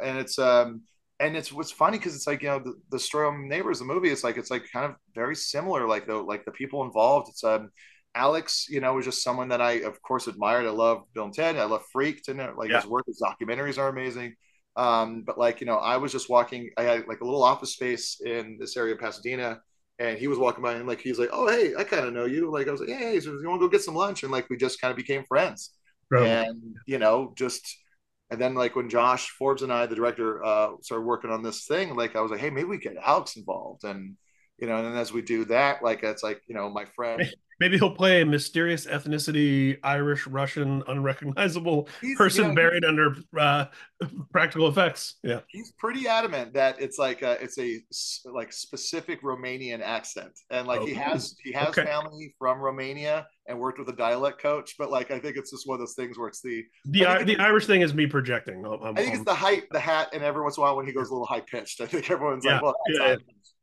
And it's what's funny because it's like the story of Neighbors, the movie. It's like kind of very similar. Like the people involved. It's Alex, was just someone that I of course admired. I love Bill and Ted. I love Freaked, and like Yeah. his work, his documentaries are amazing. But like I was just walking. I had like a little office space in this area of Pasadena, and he was walking by, and like he's like, "Oh, hey, I kind of know you." Like I was like, "Hey, so you want to go get some lunch?" And like we just kind of became friends Incredible. and just and then like when Josh Forbes and I, the director, started working on this thing, like I was like, hey, maybe we get Alex involved, and and then as we do that, like it's like my friend, Maybe he'll play a mysterious ethnicity, Irish, Russian, unrecognizable he's person buried under practical effects. Yeah. he's pretty adamant that it's like it's a like specific Romanian accent, and like Oh, he has okay. family from Romania and worked with a dialect coach, but like I think it's just one of those things where The Irish thing is me projecting. I think it's the height, the hat, and every once in a while when he goes a little high pitched, I think everyone's like, yeah, well, that's yeah,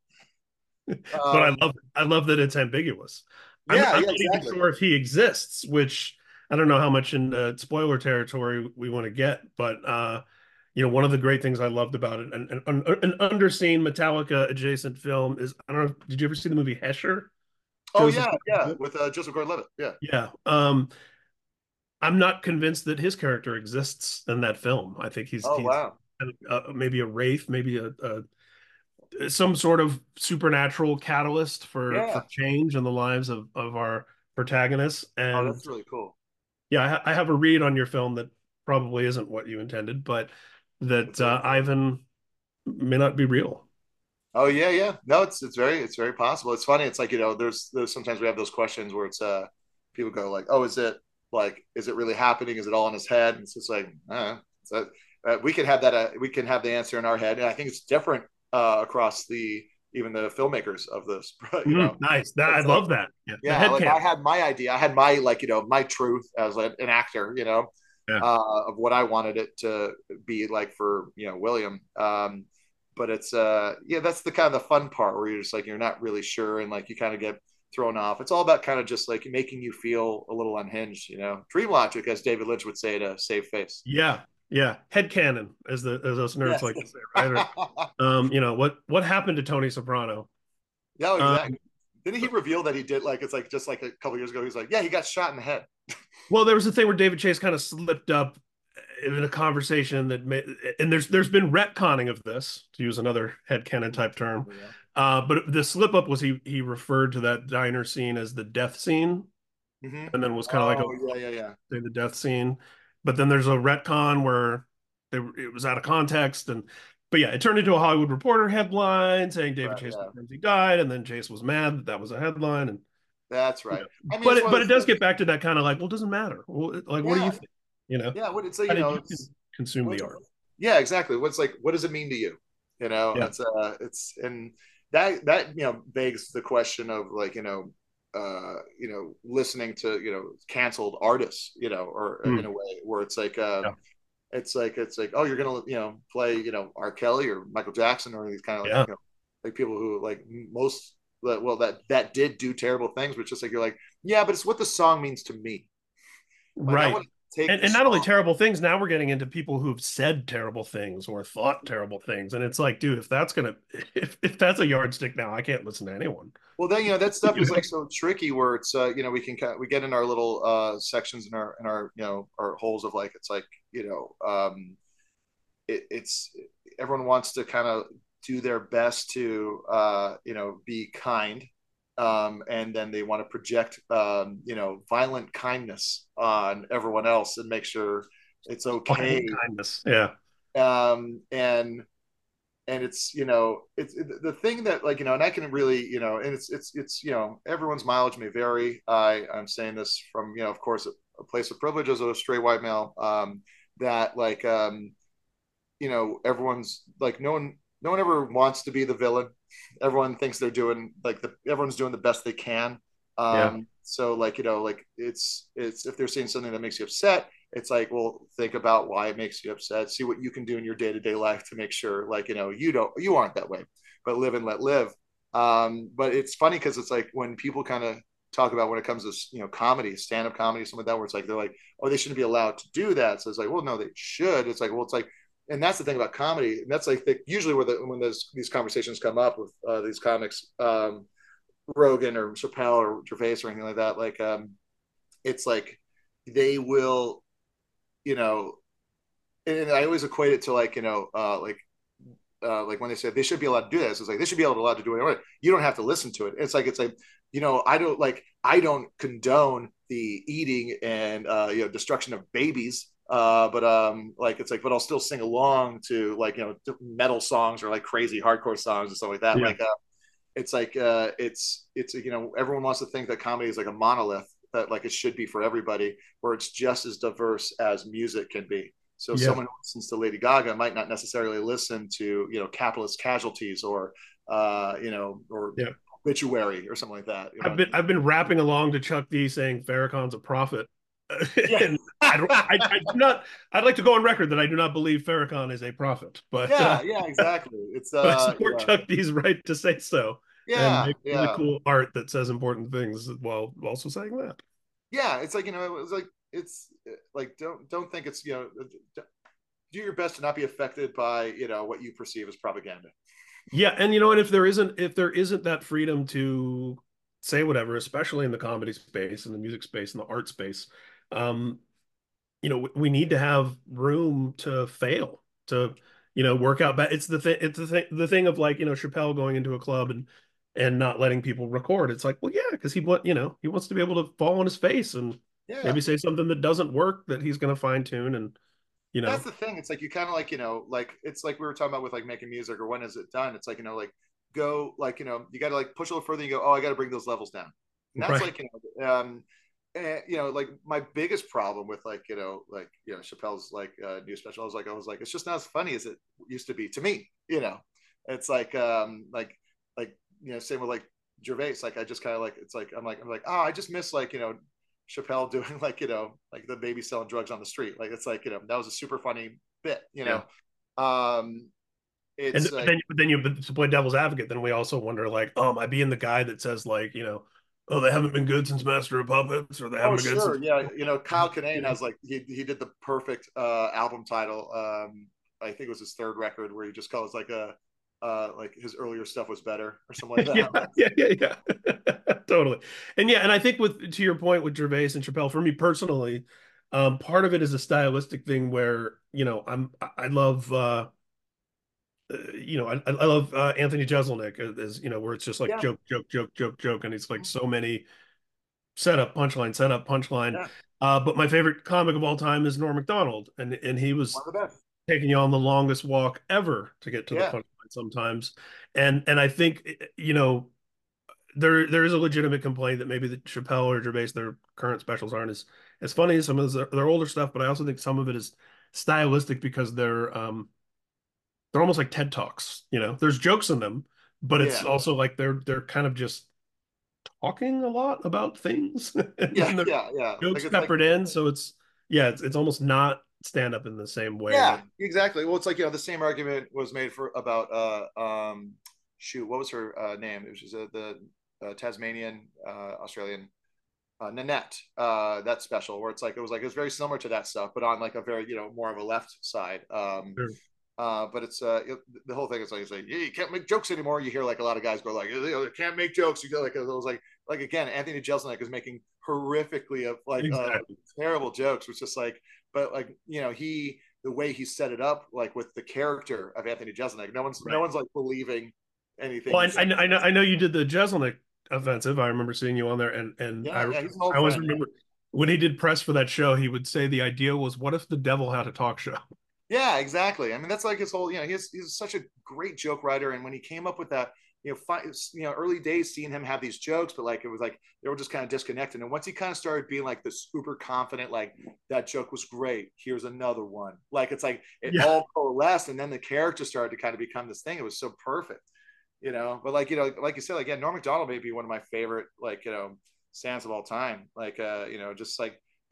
but um, I love that it's ambiguous. yeah, I'm yeah, not even exactly. sure if he exists, which I don't know how much in spoiler territory we want to get, but one of the great things I loved about it, and an underseen Metallica adjacent film is, I don't know, did you ever see the movie Hesher? Oh Joseph yeah, yeah, Gordon-Levitt? with Joseph Gordon-Levitt. Yeah. Yeah. I'm not convinced that his character exists in that film. I think Oh he's wow. maybe a wraith, maybe some sort of supernatural catalyst for Yeah. change in the lives of our protagonists. Oh, And that's really cool. yeah, I have a read on your film that probably isn't what you intended, but that That's it. Ivan may not be real. Oh yeah, yeah. No, it's very possible. It's funny. It's like there's sometimes we have those questions where it's people go like, oh, is it really happening? Is it all in his head? And it's just like, so, we can have that. We can have the answer in our head, and I think it's different across the even the filmmakers of this. Nice. I It's like love that. Yeah, the yeah, head like I canon. had my idea, I had my like my truth as an actor, Yeah. of what I wanted it to be like for William. But it's yeah, that's the kind of the fun part where you're just like you're not really sure and like you kind of get thrown off. It's all about kind of just like making you feel a little unhinged, dream logic, as David Lynch would say to save face. Yeah. Yeah. Head canon, as us nerds Yes. like to say, right? Or, what happened to Tony Soprano? No, Um, exactly. Didn't he reveal that he did like it's like just like a couple years ago? He's like, yeah, he got shot in the head. well, there was a thing where David Chase kind of slipped up in a conversation that made, and there's been retconning of this, to use another headcanon type term. Yeah. But the slip up was he referred to that diner scene as the death scene, Mm-hmm. and then was kind of like, Oh oh, yeah, yeah, yeah. say the death scene. But then there's a retcon where it was out of context, and but yeah, it turned into a Hollywood Reporter headline saying David Right, Chase yeah. confirms he died, and then Chase was mad that that was a headline, and That's you right. know, I mean, it's one of but it those does things. get back to that kind of like, well, it doesn't matter. Well, like, what do you Yeah, think? You know, yeah. What it's like, how did you it's consume what. the art? Yeah, exactly. What's like, what does it mean to you? Yeah. It's and that begs the question of like listening to canceled artists, or in Mm, a way where it's like yeah. it's like oh you're gonna play R. Kelly or Michael Jackson or these kind of like Yeah. like people who like most well that did do terrible things, but just like you're like yeah, but it's what the song means to me. Like I Right. want to take the And not only song. terrible things, now we're getting into people who've said terrible things or thought terrible things. And it's like, dude, if that's gonna if that's a yardstick now, I can't listen to anyone. Well, then that stuff You is know? like so tricky where it's we get in our little sections in our our holes of like it's like it's everyone wants to kind of do their best to be kind, and then they want to project violent kindness on everyone else and make sure it's Violent okay, kindness. Yeah. and it's it's the thing that like and I can really and it's everyone's mileage may vary. I'm saying this from of course a place of privilege as a straight white male, that like everyone's like no one ever wants to be the villain. Everyone thinks they're doing like everyone's doing the best they can. Yeah. So like like it's if they're seeing something that makes you upset, it's like, well, think about why it makes you upset. See what you can do in your day-to-day life to make sure, like, you aren't that way, but live and let live. But it's funny because it's like when people kind of talk about when it comes to comedy, stand-up comedy, something like that, where it's like they're like, oh, they shouldn't be allowed to do that. So it's like, well, no, they should. It's like, well, it's like, and that's the thing about comedy. And that's like usually when these conversations come up with these comics, Rogan or Chappelle or Gervais or anything like that, like it's like they will, you know, and I always equate it to like, like when they say they should be allowed to do this, it's like they should be allowed to do it. You don't have to listen to it. It's like, I don't condone the eating and destruction of babies. But like it's like, but I'll still sing along to like metal songs or like crazy hardcore songs and stuff like that. Yeah. Like it's like it's everyone wants to think that comedy is like a monolith that like it should be for everybody, where it's just as diverse as music can be. So Yeah. someone who listens to Lady Gaga might not necessarily listen to Capitalist Casualties or or Yeah. Obituary or something like that. I've been rapping along to Chuck D saying Farrakhan's a prophet. Yeah. And I do not, I'd like to go on record that I do not believe Farrakhan is a prophet, but Yeah, exactly. It's but I support Chuck D's right to say so and yeah, make really yeah, cool art that says important things while also saying that. yeah. It's like it's like it's like don't think it's do your best to not be affected by what you perceive as propaganda. Yeah, and and if there isn't that freedom to say whatever, especially in the comedy space, in the music space, in the art space, um, we need to have room to fail, to work out. But it's the thing of like Chappelle going into a club and not letting people record. It's like, well, yeah, because he wants to be able to fall on his face and Yeah, maybe say something that doesn't work that he's going to fine tune and that's the thing. It's like you kind of like like it's like we were talking about with like making music or when is it done. It's like like go like you got to like push a little further. And you go, oh, I got to bring those levels down. And that's right. like like my biggest problem with like Chappelle's like new special. I was like it's just not as funny as it used to be to me. It's like same with like Gervais. Like I just kind of like it's like I'm like oh I just miss like Chappelle doing like like the baby selling drugs on the street. Like it's like that was a super funny bit. Yeah. Um, And it's but to play devil's advocate, then we also wonder like, oh, am I being the guy that says like, oh, they haven't been good since Master of Puppets, or they oh haven't been good sure since, yeah Kyle you Kinane know, has like he did the perfect album title. I think it was his third record where he just calls like a like his earlier stuff was better or something like yeah, that. yeah, totally. And yeah, and I think to your point with Gervais and Chappelle, for me personally, part of it is a stylistic thing where I love I love Anthony Jeselnik as where it's just like Yeah, joke, joke, joke, joke, joke, and it's like so many setup, punchline, setup, punchline. yeah, But my favorite comic of all time is Norm Macdonald, and he one was of the best. taking you on the longest walk ever to get to the Yeah, punchline sometimes. And I think there is a legitimate complaint that maybe the Chappelle or Gervais, their current specials aren't as funny as some of their older stuff, but I also think some of it is stylistic because they're almost like TED Talks. There's jokes in them, but it's yeah, also like they're kind of just talking a lot about things, and yeah, then the yeah. Like jokes it's like peppered in. So it's almost not stand up in the same way yeah, that exactly. Well, it's like the same argument was made for about shoot, what was her name? It was just the Tasmanian Australian Nanette that special where it was very similar to that stuff, but on like a very more of a left side. But the whole thing is like yeah, you can't make jokes anymore. You hear like a lot of guys go like they can't make jokes. You go like it was like again Anthony Jeselnik is making horrifically exactly. terrible jokes. Which just like but like the way he set it up like with the character of Anthony Jeselnik, no Right. one's like believing anything Well, he I, said. I know you did the Jeselnik offensive. I remember seeing you on there, and I Yeah, he's an I old always friend. Yeah. remember when he did press for that show, he would say the idea was, what if the devil had a talk show? Yeah, exactly. I mean, that's like his whole. He's such a great joke writer, and when he came up with that, early days seeing him have these jokes, but like it was like they were just kind of disconnected. And once he kind of started being like this super confident, like that joke was great. Here's another one. Like it's like it Yeah. all coalesced, and then the character started to kind of become this thing. It was so perfect, But like like you said, like yeah, Norm Macdonald may be one of my favorite like stands of all time. Like just like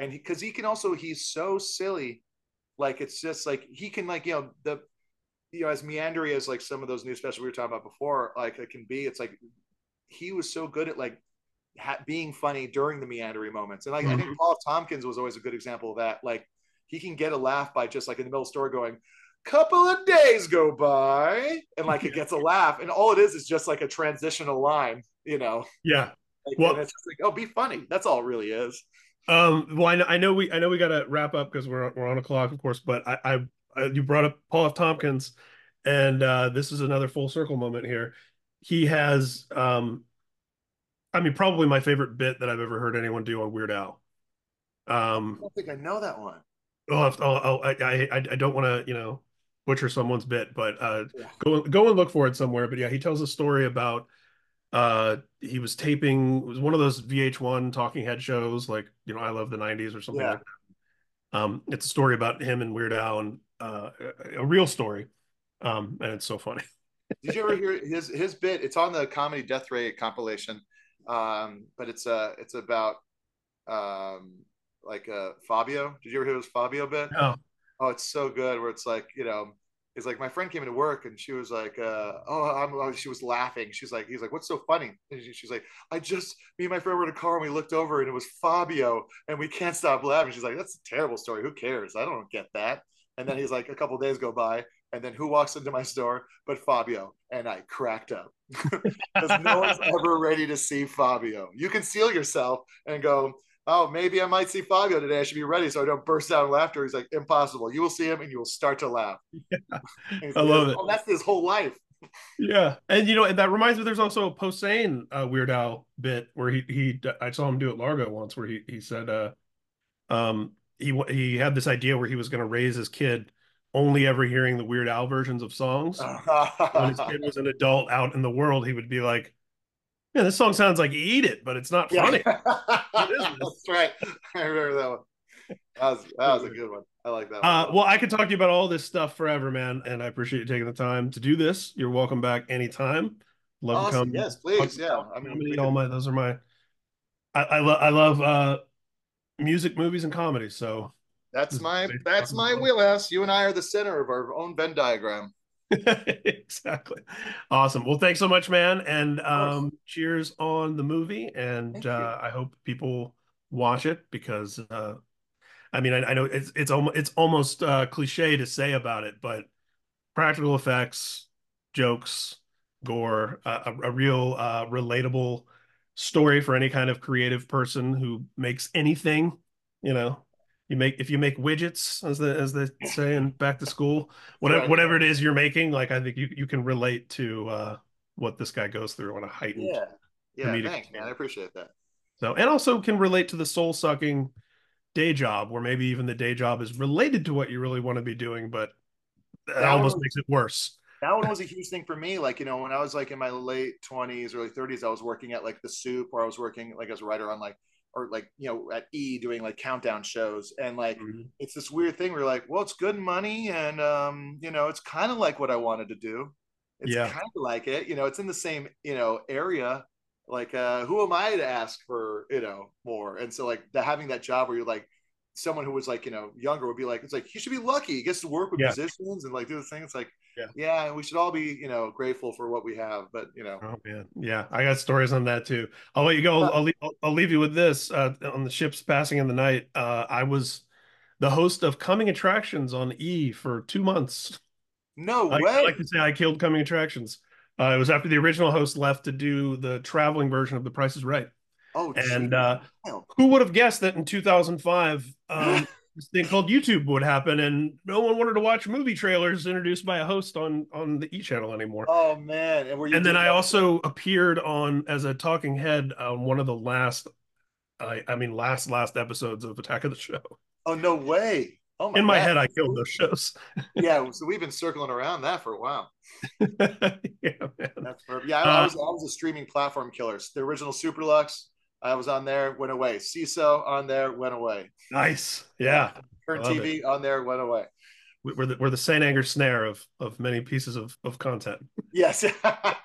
and because he can also, he's so silly. Like it's just like he can, like, as meandering as like some of those new specials we were talking about before, like it can be. It's like he was so good at like being funny during the meandering moments. And like I think Mhm. Paul F. Tompkins was always a good example of that. Like he can get a laugh by just like in the middle of the story going, couple of days go by, and like it gets a laugh, and all it is just like a transitional line, Yeah. like, and Well, it's just like, oh, be funny. That's all it really is. well, I know we got to wrap up because we're on a clock, of course. But you brought up Paul F. Tompkins, and this is another full circle moment here. He has, I mean, probably my favorite bit that I've ever heard anyone do on Weird Al. I Um, don't think I know that one. I don't want to, butcher someone's bit, but Yeah. go and look for it somewhere. But yeah, he tells a story about he was taping, it was one of those VH1 talking head shows, like, I Love the 90s or something Yeah. like that. It's a story about him and Weird Al, and a real story. And it's so funny. Did you ever hear his bit? It's on the Comedy Death Ray compilation, but it's about um, like Fabio. Did you ever hear his Fabio bit? Oh, Oh, it's so good. Where it's like, it's like my friend came into work and she was like, she was laughing. He's like, what's so funny? And she's like, me and my friend were in a car and we looked over and it was Fabio and we can't stop laughing. She's like, that's a terrible story. Who cares? I don't get that. And then he's like, a couple of days go by and then who walks into my store but Fabio? And I cracked up because no one's ever ready to see Fabio. You can seal yourself and go, oh, maybe I might see Fabio today. I should be ready so I don't burst out in laughter. He's like, impossible. You will see him and you will start to laugh. And I he's like, love it. oh, that's his whole life. Yeah, and and that reminds me. There's also a Posehn Weird Al bit where he I saw him do it Largo once, where he said he had this idea where he was going to raise his kid only ever hearing the Weird Al versions of songs. When his kid was an adult out in the world, he would be like, "Yeah, this song sounds like Eat It, but it's not Yeah, funny. What is that's right. I remember that one. That was a this?" good one. I like that one a lot. Well, I could talk to you about all this stuff forever, man, and I appreciate you taking the time to do this. You're welcome back anytime. Love to Awesome. come Yes, talk please. Yeah. about I mean, comedy. we can. Those are my. I love music, movies, and comedy. So That's this is my basically that's talking my about wheelhouse. You and I are the center of our own Venn diagram. it. Exactly. Awesome. Well, thanks so much, man, and Of course. cheers on the movie. And Thank you. I hope people watch it because I mean I know it's almost cliche to say about it, but practical effects, jokes, gore, a real relatable story for any kind of creative person who makes anything. You know, if you make widgets, as they say in back to school, That's right. whatever it is you're making, like I think you can relate to what this guy goes through on a heightened Yeah. Yeah. comedic Thanks, man. I scale. appreciate that. So, and also can relate to the soul sucking day job, where maybe even the day job is related to what you really want to be doing, but that That one almost was makes it worse. that one was a huge thing for me. Like, when I was like in my late 20s, early 30s, I was working at like the Soup, or I was working like as a writer on like, or like, at E doing like countdown shows. And like, Mhm. it's this weird thing where you're like, well, it's good money. And, it's kind of like what I wanted to do. It's Yeah. kind of like it, it's in the same, area. Like, who am I to ask for, more? And so like having that job where you're like, someone who was like, younger would be like, it's like, he should be lucky. He gets to work with Yeah. musicians and like do this thing. It's like, Yeah. yeah, we should all be, grateful for what we have. But Oh man. Yeah. I got stories on that too. I'll let you go. I'll leave you with this. On the ship's passing in the night. I was the host of Coming Attractions on E for 2 months. no I like way. to say I killed Coming Attractions. It was after the original host left to do the traveling version of The Price is Right. Oh, And geez. who would have guessed that in 2005, this thing called YouTube would happen, and no one wanted to watch movie trailers introduced by a host on the E channel anymore. Oh man. And were you And then doing I that? also appeared on as a talking head on one of the last, I mean, last episodes of Attack of the Show. Oh, no way. Oh my In my God. head, I killed those shows. Yeah. So we've been circling around that for a while. Yeah, man. That's perfect. Yeah, I Uh, was I was a streaming platform killer. The original Superlux, I was on there, went away. CISO on there, went away. nice. Yeah. Yeah, I Turn love it. TV on there, went away. We're the Saint Anger snare of many pieces of content. Yes.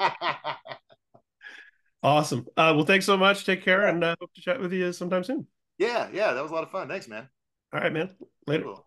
Awesome. Well, thanks so much. Take care, Yeah. and hope to chat with you sometime soon. Yeah, yeah, that was a lot of fun. Thanks, man. All right, man. Later. Cool.